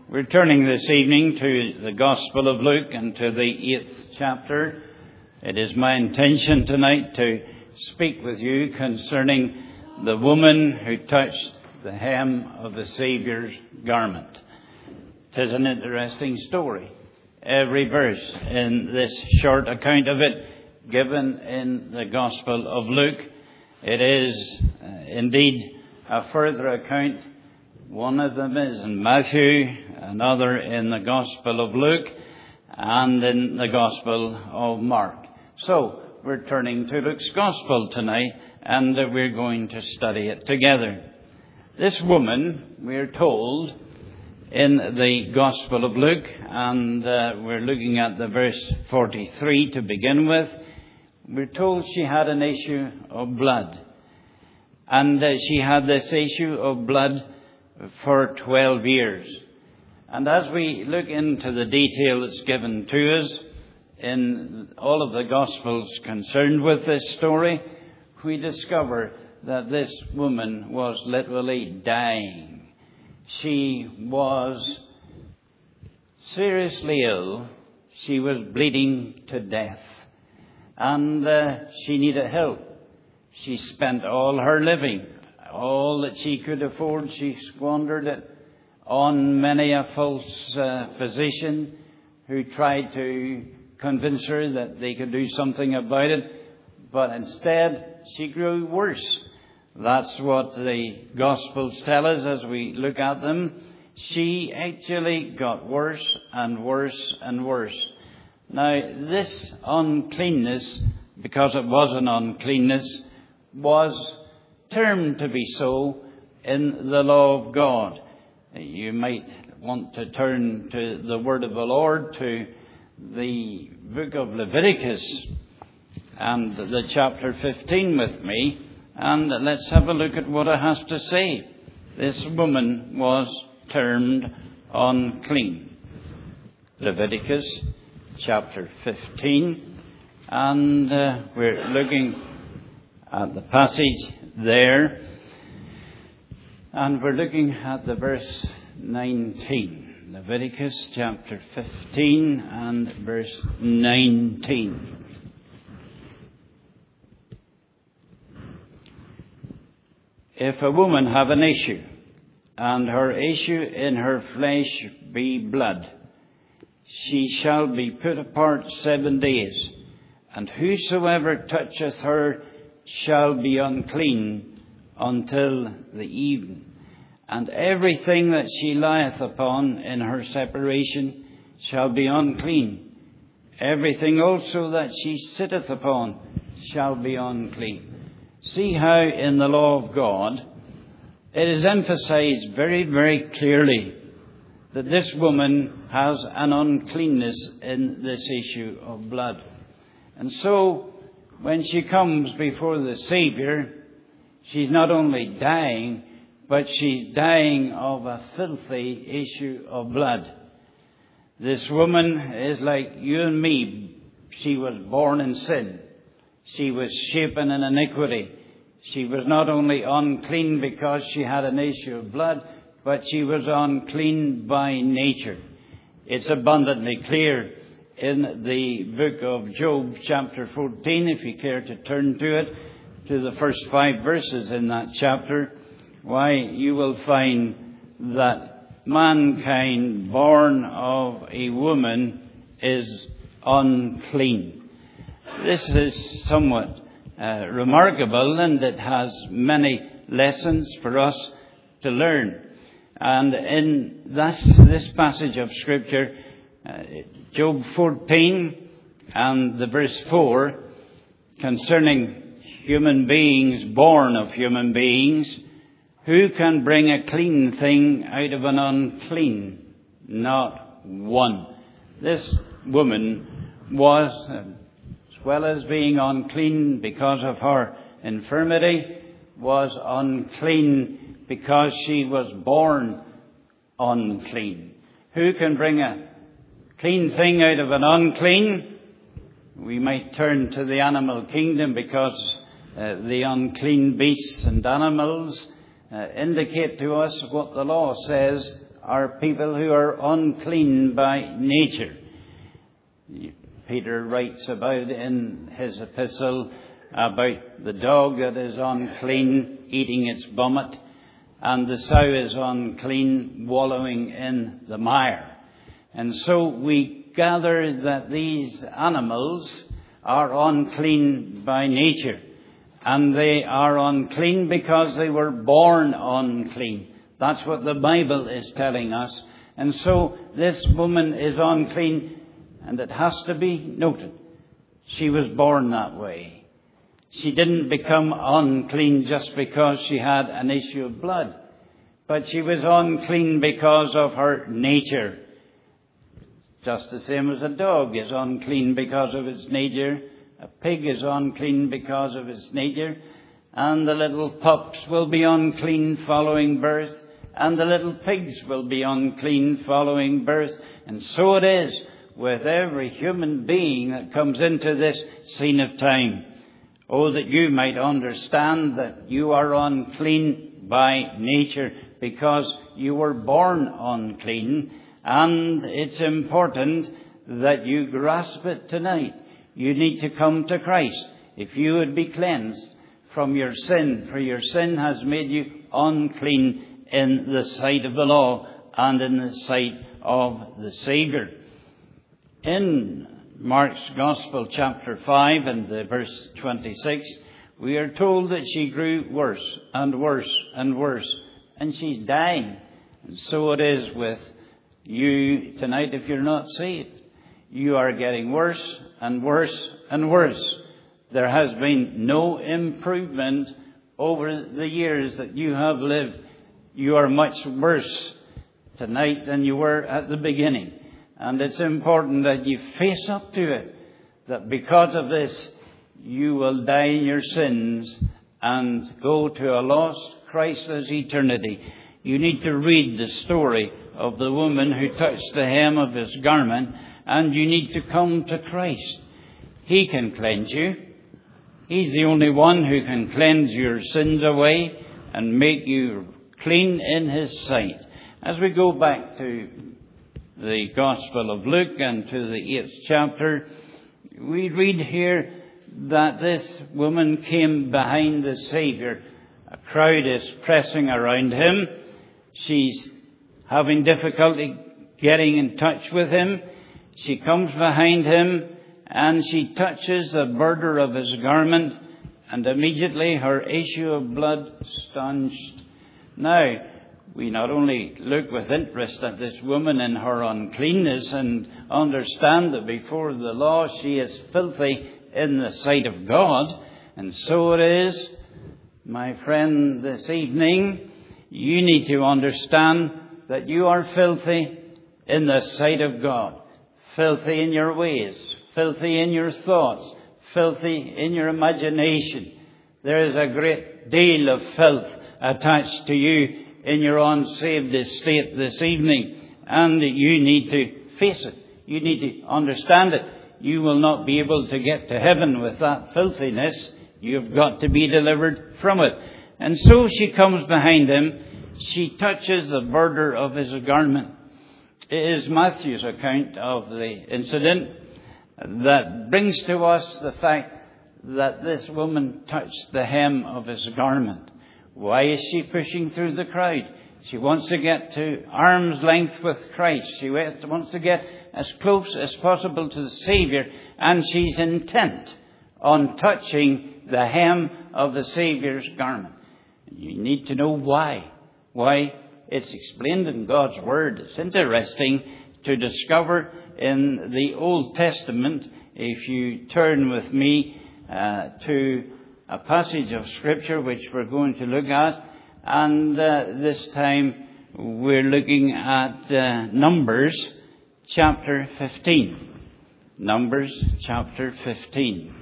We're turning this evening to the Gospel of Luke and to the 8th chapter. It is my intention tonight to speak with you concerning the woman who touched the hem of the Saviour's garment. It is an interesting story. Every verse in this short account of it given in the Gospel of Luke, it is indeed a further account. One of them is in Matthew, another in the Gospel of Luke, and in the Gospel of Mark. So, we're turning to Luke's Gospel tonight, and we're going to study it together. This woman, we're told, in the Gospel of Luke, and we're looking at the verse 43 to begin with, we're told she had an issue of blood. And she had this issue of blood for 12 years. And as we look into the detail that's given to us in all of the Gospels concerned with this story, we discover that this woman was literally dying. She was seriously ill. She was bleeding to death. And she needed help. She spent all her living, all that she could afford, she squandered it on many a false physician who tried to convince her that they could do something about it. But instead, she grew worse. That's what the Gospels tell us as we look at them. She actually got worse and worse and worse. Now, this uncleanness, because it was an uncleanness, was termed to be so in the law of God. You might want to turn to the word of the Lord, to the book of Leviticus and the chapter 15 with me, and let's have a look at what it has to say. This woman was termed unclean. Leviticus chapter 15, and we're looking at the passage there, and we're looking at the verse 19. Leviticus chapter 15 and verse 19. If a woman have an issue, and her issue in her flesh be blood, she shall be put apart 7 days, and whosoever toucheth her shall be unclean until the even. And everything that she lieth upon in her separation shall be unclean. Everything also that she sitteth upon shall be unclean. See how in the law of God it is emphasized very, very clearly that this woman has an uncleanness in this issue of blood. And so, when she comes before the Saviour, she's not only dying, but she's dying of a filthy issue of blood. This woman is like you and me. She was born in sin. She was shapen in iniquity. She was not only unclean because she had an issue of blood, but she was unclean by nature. It's abundantly clear in the book of Job, chapter 14, if you care to turn to it, to the first 5 verses in that chapter, why you will find that mankind born of a woman is unclean. This is somewhat remarkable, and it has many lessons for us to learn. And in this passage of Scripture, Job 14 and the verse 4, concerning human beings born of human beings, who can bring a clean thing out of an unclean? Not one. This woman was, as well as being unclean because of her infirmity, was unclean because she was born unclean. Who can bring a clean thing out of an unclean? We might turn to the animal kingdom, because the unclean beasts and animals indicate to us what the law says are people who are unclean by nature. Peter writes about in his epistle about the dog that is unclean eating its vomit, and the sow is unclean wallowing in the mire. And so we gather that these animals are unclean by nature, and they are unclean because they were born unclean. That's what the Bible is telling us. And so this woman is unclean, and it has to be noted, she was born that way. She didn't become unclean just because she had an issue of blood, but she was unclean because of her nature. Just the same as a dog is unclean because of its nature. A pig is unclean because of its nature. And the little pups will be unclean following birth. And the little pigs will be unclean following birth. And so it is with every human being that comes into this scene of time. Oh, that you might understand that you are unclean by nature because you were born unclean. And it's important that you grasp it tonight. You need to come to Christ if you would be cleansed from your sin, for your sin has made you unclean in the sight of the law and in the sight of the Saviour. In Mark's Gospel, chapter 5 and verse 26, we are told that she grew worse and worse and worse, and she's dying. And so it is with you tonight if you're not saved. You are getting worse and worse and worse. There has been no improvement over the years that you have lived. You are much worse tonight than you were at the beginning. And it's important that you face up to it, that because of this, you will die in your sins and go to a lost, Christless eternity. You need to read the story of the woman who touched the hem of his garment, and you need to come to Christ. He can cleanse you. He's the only one who can cleanse your sins away and make you clean in His sight. As we go back to the Gospel of Luke and to the 8th chapter, we read here that this woman came behind the Saviour. A crowd is pressing around Him. She's having difficulty getting in touch with Him. She comes behind Him and she touches the border of His garment, and immediately her issue of blood stanched. Now, we not only look with interest at this woman in her uncleanness and understand that before the law she is filthy in the sight of God, and so it is, my friend, this evening, you need to understand that you are filthy in the sight of God. Filthy in your ways, filthy in your thoughts, filthy in your imagination. There is a great deal of filth attached to you in your unsaved estate this evening, and you need to face it. You need to understand it. You will not be able to get to heaven with that filthiness. You've got to be delivered from it. And so she comes behind Him. She touches the border of His garment. It is Matthew's account of the incident that brings to us the fact that this woman touched the hem of His garment. Why is she pushing through the crowd? She wants to get to arm's length with Christ. She wants to get as close as possible to the Saviour, and she's intent on touching the hem of the Saviour's garment. You need to know why. Why? It's explained in God's Word. It's interesting to discover in the Old Testament, if you turn with me to a passage of Scripture which we're going to look at, and this time we're looking at Numbers chapter 15. Numbers chapter 15.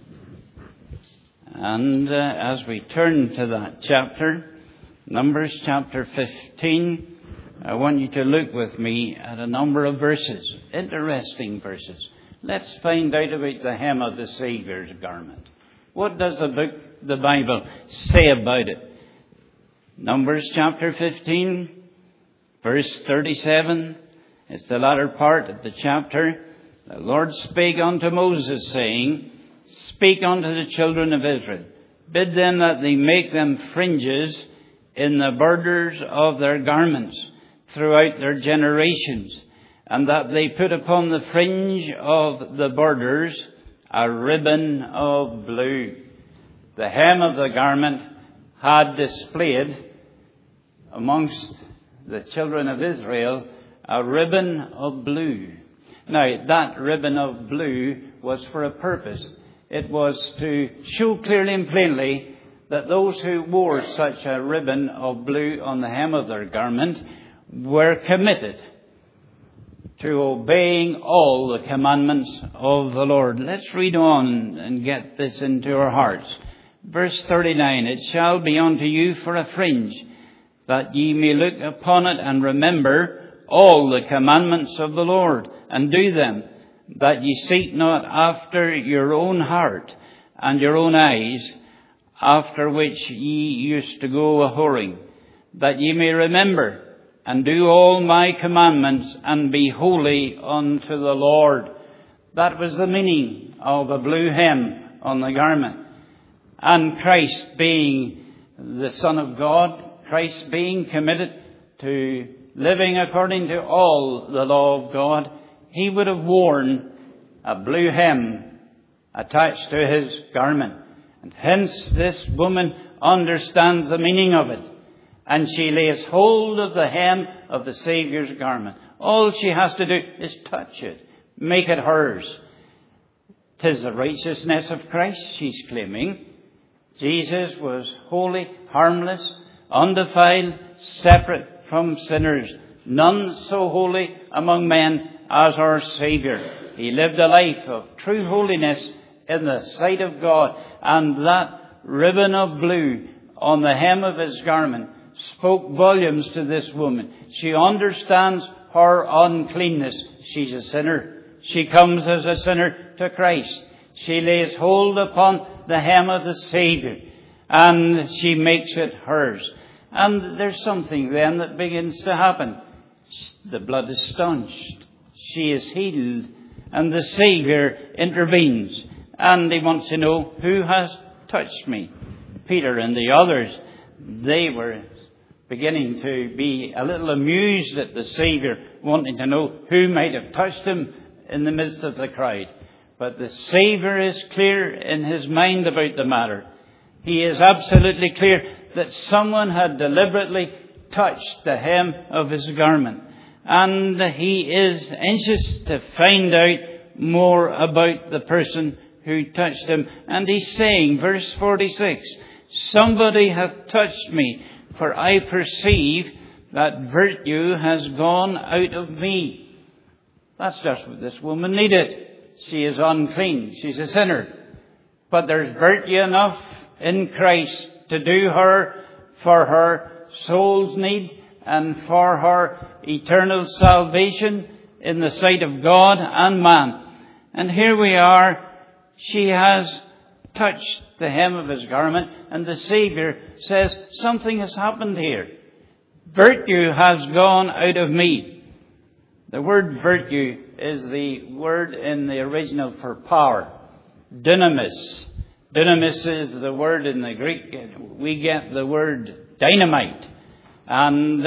And as we turn to that chapter, Numbers chapter 15, I want you to look with me at a number of verses, interesting verses. Let's find out about the hem of the Saviour's garment. What does the Bible say about it? Numbers chapter 15, Verse 37, it's the latter part of the chapter. The Lord spake unto Moses, saying, Speak unto the children of Israel. Bid them that they make them fringes in the borders of their garments throughout their generations, and that they put upon the fringe of the borders a ribbon of blue. The hem of the garment had displayed amongst the children of Israel a ribbon of blue. Now, that ribbon of blue was for a purpose. It was to show clearly and plainly that those who wore such a ribbon of blue on the hem of their garment were committed to obeying all the commandments of the Lord. Let's read on and get this into our hearts. Verse 39, It shall be unto you for a fringe, that ye may look upon it and remember all the commandments of the Lord, and do them, that ye seek not after your own heart and your own eyes, after which ye used to go a-whoring, that ye may remember and do all my commandments, and be holy unto the Lord. That was the meaning of a blue hem on the garment. And Christ being the Son of God, Christ being committed to living according to all the law of God, he would have worn a blue hem attached to his garment. And hence this woman understands the meaning of it. And she lays hold of the hem of the Saviour's garment. All she has to do is touch it, make it hers. 'Tis the righteousness of Christ, she's claiming. Jesus was holy, harmless, undefiled, separate from sinners. None so holy among men as our Saviour. He lived a life of true holiness in the sight of God. And that ribbon of blue on the hem of his garment spoke volumes to this woman. She understands her uncleanness. She's a sinner. She comes as a sinner to Christ. She lays hold upon the hem of the Saviour, and she makes it hers. And there's something then that begins to happen. The blood is staunched. She is healed, and the Saviour intervenes. And he wants to know, who has touched me? Peter and the others, they were beginning to be a little amused at the Saviour, wanting to know who might have touched him in the midst of the crowd. But the Saviour is clear in his mind about the matter. He is absolutely clear that someone had deliberately touched the hem of his garment. And he is anxious to find out more about the person who touched him. And he's saying, verse 46, Somebody hath touched me, for I perceive that virtue has gone out of me. That's just what this woman needed. She is unclean. She's a sinner. But there's virtue enough in Christ to do her for her soul's need and for her eternal salvation in the sight of God and man. And here we are. She has touched the hem of his garment, and the Saviour says, something has happened here. Virtue has gone out of me. The word virtue is the word in the original for power. Dynamis. Dynamis is the word in the Greek. We get the word dynamite. And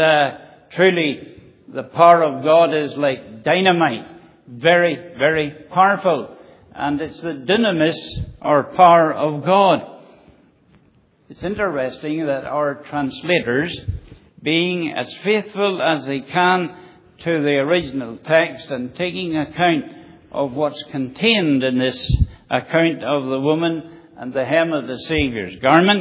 truly, the power of God is like dynamite. Very, very powerful. And it's the dynamis, or power of God. It's interesting that our translators, being as faithful as they can to the original text and taking account of what's contained in this account of the woman and the hem of the Saviour's garment,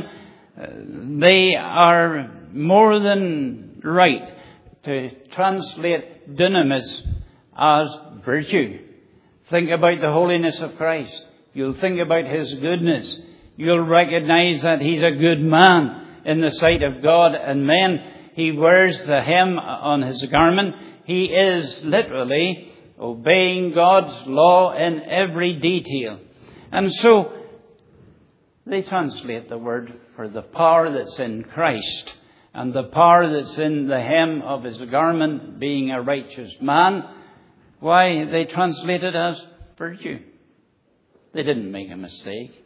they are more than right to translate dynamis as virtue. Think about the holiness of Christ. You'll think about his goodness. You'll recognize that he's a good man in the sight of God and men. He wears the hem on his garment. He is literally obeying God's law in every detail. And so they translate the word for the power that's in Christ and the power that's in the hem of his garment being a righteous man. Why, they translate it as virtue. They didn't make a mistake.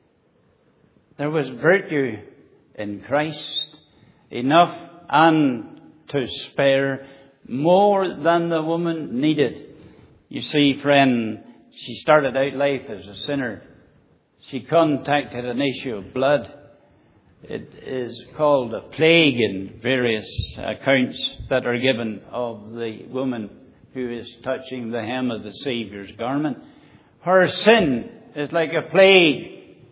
There was virtue in Christ, enough and to spare, more than the woman needed. You see, friend, she started out life as a sinner. She contacted an issue of blood. It is called a plague in various accounts that are given of the woman who is touching the hem of the Saviour's garment. Her sin is like a plague.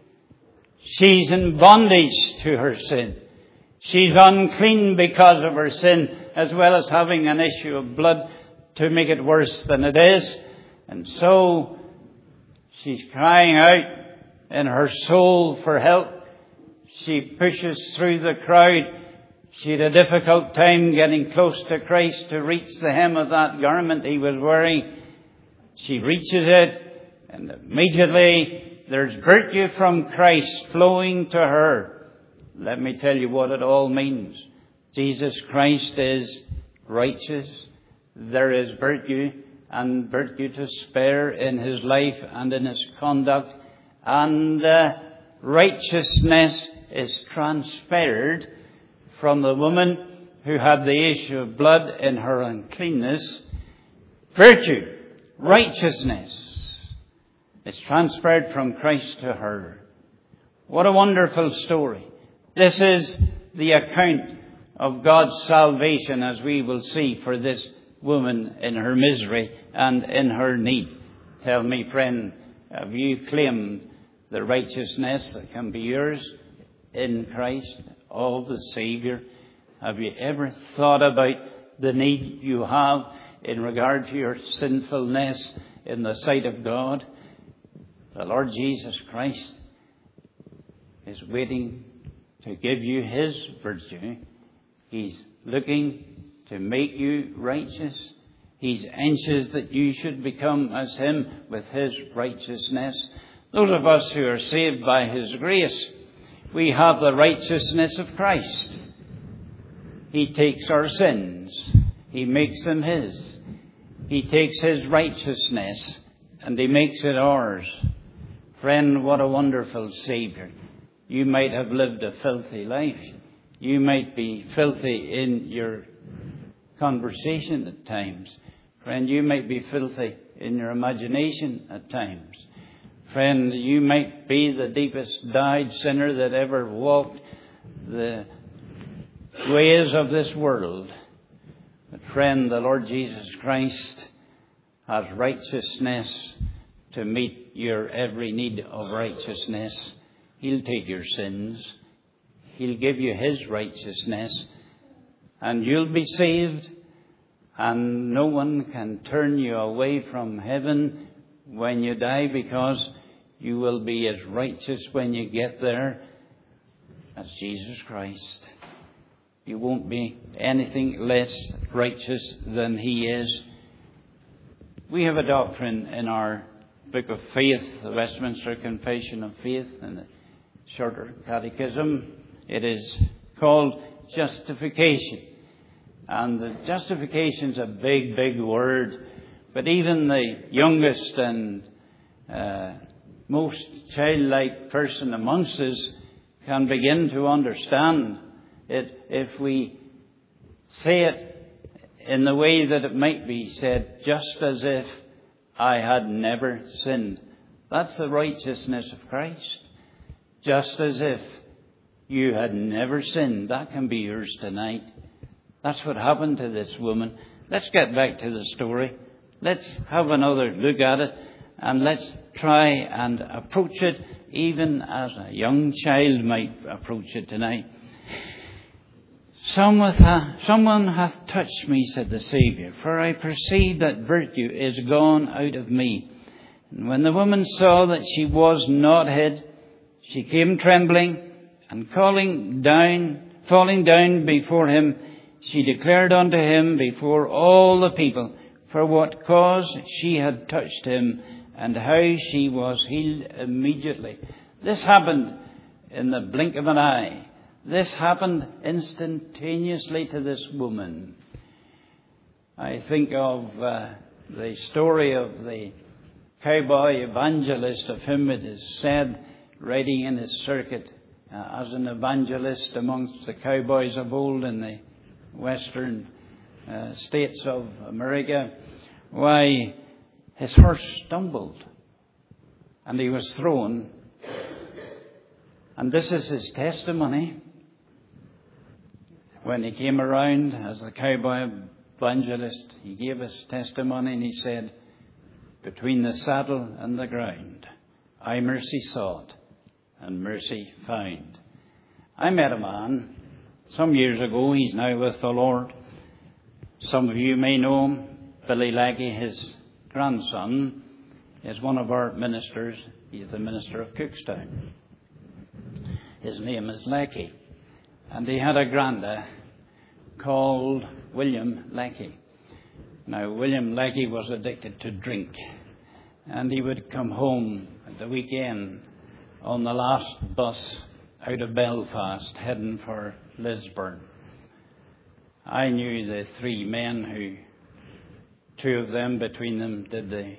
She's in bondage to her sin. She's unclean because of her sin, as well as having an issue of blood to make it worse than it is. And so she's crying out in her soul for help. She pushes through the crowd. She had a difficult time getting close to Christ to reach the hem of that garment he was wearing. She reaches it, and immediately there's virtue from Christ flowing to her. Let me tell you what it all means. Jesus Christ is righteous. There is virtue, and virtue to spare in his life and in his conduct. And righteousness is transferred from the woman who had the issue of blood in her uncleanness. Virtue, righteousness, is transferred from Christ to her. What a wonderful story. This is the account of God's salvation, as we will see, for this woman in her misery and in her need. Tell me, friend, have you claimed the righteousness that can be yours in Christ, of the Saviour? Have you ever thought about the need you have in regard to your sinfulness in the sight of God? The Lord Jesus Christ is waiting to give you his virtue. He's looking to make you righteous. He's anxious that you should become as him with his righteousness. Those of us who are saved by his grace, we have the righteousness of Christ. He takes our sins. He makes them his. He takes his righteousness and he makes it ours. Friend, what a wonderful Saviour. You might have lived a filthy life. You might be filthy in your conversation at times. Friend, you might be filthy in your imagination at times. Friend, you might be the deepest dyed sinner that ever walked the ways of this world. But friend, the Lord Jesus Christ has righteousness to meet your every need of righteousness. He'll take your sins. He'll give you his righteousness. And you'll be saved. And no one can turn you away from heaven when you die, because you will be as righteous when you get there as Jesus Christ. You won't be anything less righteous than he is. We have a doctrine in our Book of Faith, the Westminster Confession of Faith, and the Shorter Catechism. It is called justification. And the justification's a big, big word. But even the youngest and most childlike person amongst us can begin to understand it if we say it in the way that it might be said, just as if I had never sinned. That's the righteousness of Christ. Just as if you had never sinned. That can be yours tonight. That's what happened to this woman. Let's get back to the story. Let's have another look at it, and let's try and approach it even as a young child might approach it tonight. Someone hath touched me, said the Saviour, for I perceive that virtue is gone out of me. And when the woman saw that she was not hid, she came trembling, and falling down before him, she declared unto him before all the people for what cause she had touched him, and how she was healed immediately. This happened in the blink of an eye. This happened instantaneously to this woman. I think of the story of the cowboy evangelist. Of him it is said, riding in his circuit as an evangelist amongst the cowboys of old in the western states of America, why his horse stumbled and he was thrown. And this is his testimony. When he came around as the cowboy evangelist, he gave his testimony and he said, between the saddle and the ground, I mercy sought and mercy found. I met a man some years ago. He's now with the Lord. Some of you may know him. Billy Leggy, his grandson, is one of our ministers. He's the minister of Cookstown. His name is Leckie. And he had a granda called William Leckie. Now, William Leckie was addicted to drink. And he would come home at the weekend on the last bus out of Belfast, heading for Lisburn. I knew the three men who, two of them, between them, did the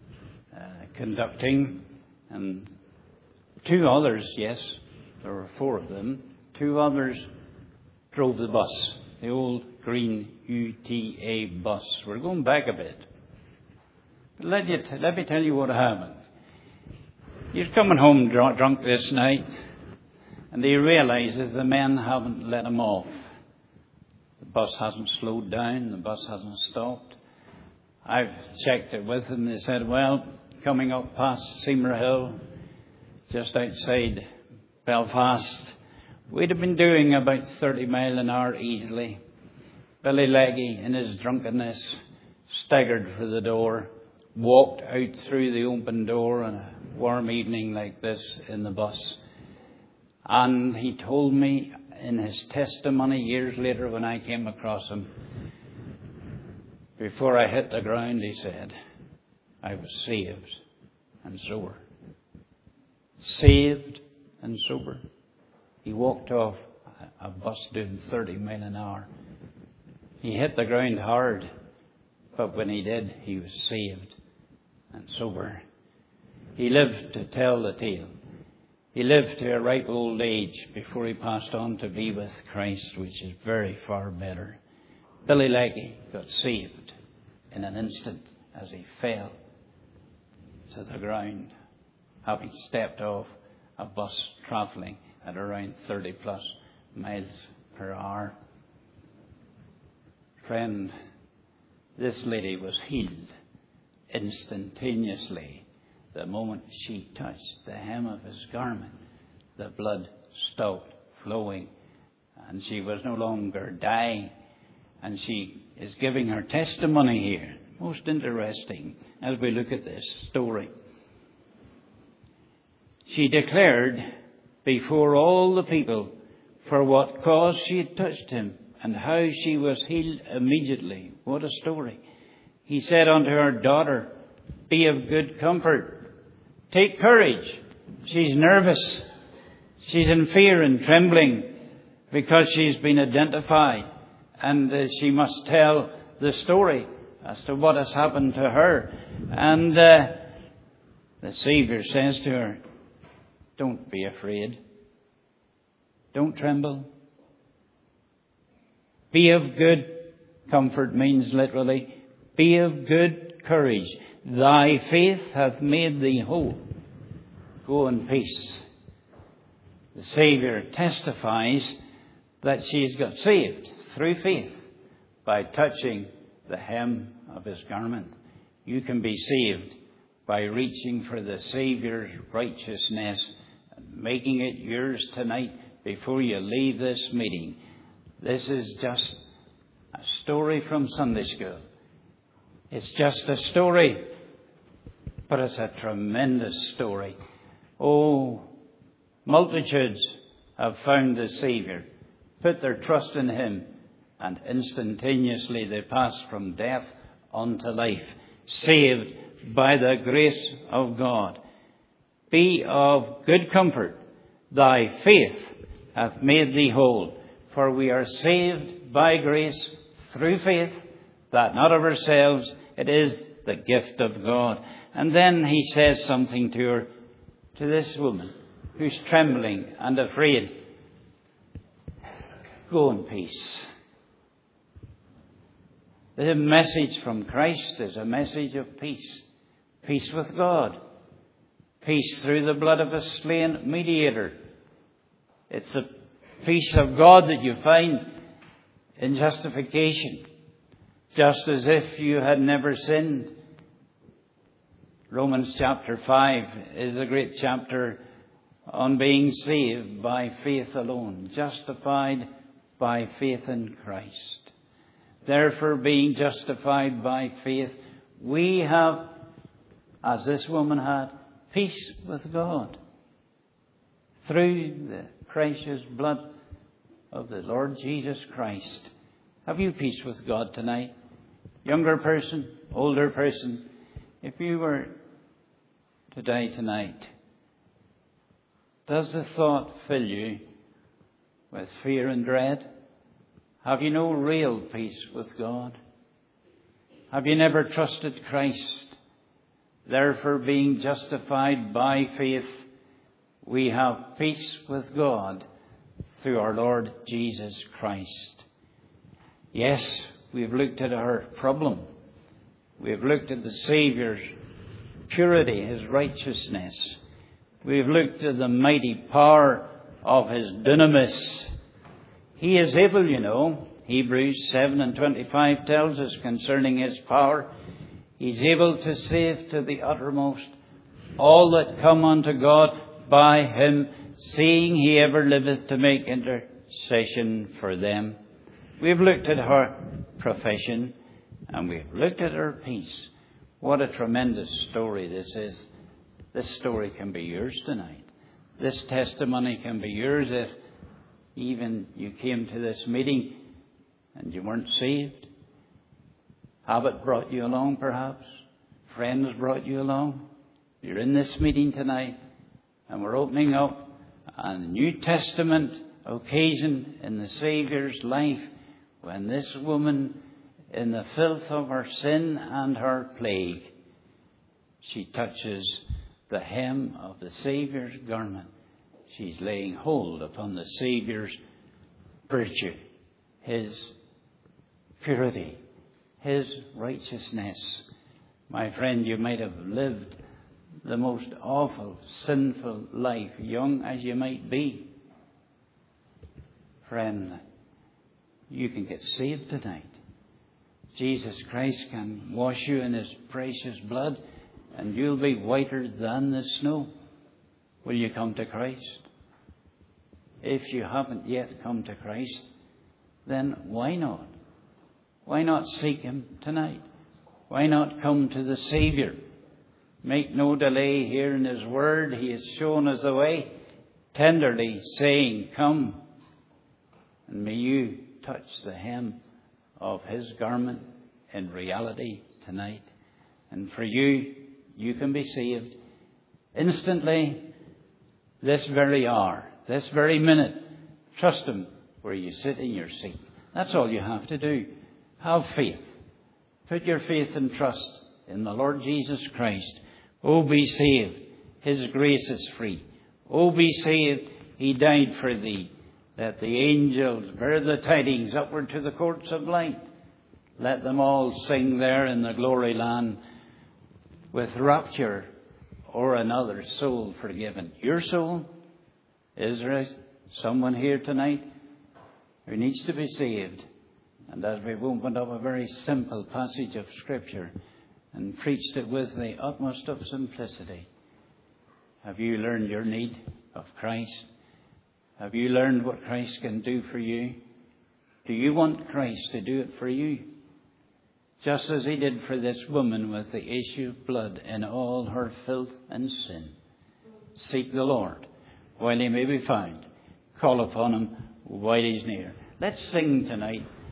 conducting, and two others, yes, there were four of them, two others drove the bus, the old green UTA bus. We're going back a bit. But let me tell you what happened. He's coming home drunk this night, and he realizes the men haven't let him off. The bus hasn't slowed down. The bus hasn't stopped. I've checked it with them. They said, well, coming up past Seymour Hill, just outside Belfast, we'd have been doing about 30 miles an hour easily. Billy Leggy, in his drunkenness, staggered for the door, walked out through the open door on a warm evening like this in the bus. And he told me in his testimony years later when I came across him, before I hit the ground, he said, I was saved and sober. Saved and sober. He walked off a bus doing 30 miles an hour. He hit the ground hard, but when he did, he was saved and sober. He lived to tell the tale. He lived to a ripe old age before he passed on to be with Christ, which is very far better. Billy Leggy got saved in an instant as he fell to the ground, having stepped off a bus travelling at around 30 plus miles per hour. Friend, this lady was healed instantaneously. The moment she touched the hem of his garment, the blood stopped flowing, and she was no longer dying. And she is giving her testimony here. Most interesting as we look at this story. She declared before all the people for what cause she had touched him and how she was healed immediately. What a story. He said unto her, daughter, be of good comfort. Take courage. She's nervous. She's in fear and trembling because she's been identified. And she must tell the story as to what has happened to her. And the Savior says to her, don't be afraid. Don't tremble. Be of good comfort means literally, be of good courage. Thy faith hath made thee whole. Go in peace. The Savior testifies that she's got saved through faith by touching the hem of his garment. You can be saved by reaching for the Savior's righteousness and making it yours tonight before you leave this meeting. This is just a story from Sunday school. It's just a story, but it's a tremendous story. Oh, multitudes have found the Savior, put their trust in him, and instantaneously they pass from death unto life, saved by the grace of God. Be of good comfort. Thy faith hath made thee whole. For we are saved by grace through faith, that not of ourselves, it is the gift of God. And then he says something to her, to this woman who's trembling and afraid. Go in peace. The message from Christ is a message of peace. Peace with God. Peace through the blood of a slain mediator. It's the peace of God that you find in justification. Just as if you had never sinned. Romans chapter 5 is a great chapter on being saved by faith alone. Justified by faith in Christ. Therefore, being justified by faith, we have, as this woman had, peace with God. Through the precious blood of the Lord Jesus Christ. Have you peace with God tonight? Younger person, older person, if you were to die tonight, does the thought fill you with fear and dread? Have you no real peace with God? Have you never trusted Christ? Therefore, being justified by faith, we have peace with God through our Lord Jesus Christ. Yes, we've looked at our problem. We've looked at the Saviour's purity, His righteousness. We've looked at the mighty power of His dunamis. He is able, you know. Hebrews 7:25 tells us concerning His power. He's able to save to the uttermost all that come unto God by Him, seeing He ever liveth to make intercession for them. We've looked at her profession and we've looked at her peace. What a tremendous story this is. This story can be yours tonight. This testimony can be yours if even you came to this meeting and you weren't saved. Habit brought you along perhaps. Friends brought you along. You're in this meeting tonight and we're opening up a New Testament occasion in the Saviour's life when this woman, in the filth of her sin and her plague, she touches the hem of the Saviour's garment. She's laying hold upon the Saviour's virtue, His purity, His righteousness. My friend, you might have lived the most awful, sinful life, young as you might be. Friend, you can get saved tonight. Jesus Christ can wash you in His precious blood and you'll be whiter than the snow. Will you come to Christ? If you haven't yet come to Christ, then why not? Why not seek Him tonight? Why not come to the Saviour? Make no delay here in His Word. He has shown us the way, tenderly saying, come. And may you touch the hem of His garment in reality tonight. And for you, you can be saved instantly, this very hour, this very minute. Trust Him where you sit in your seat. That's all you have to do. Have faith. Put your faith and trust in the Lord Jesus Christ. Oh, be saved. His grace is free. Oh, be saved. He died for thee, that the angels bear the tidings upward to the courts of light. Let them all sing there in the glory land with rapture or another soul forgiven. Your soul? Is there someone here tonight who needs to be saved? And as we've opened up a very simple passage of Scripture and preached it with the utmost of simplicity, have you learned your need of Christ? Have you learned what Christ can do for you? Do you want Christ to do it for you? Just as He did for this woman with the issue of blood in all her filth and sin. Seek the Lord while He may be found. Call upon Him while He's near. Let's sing tonight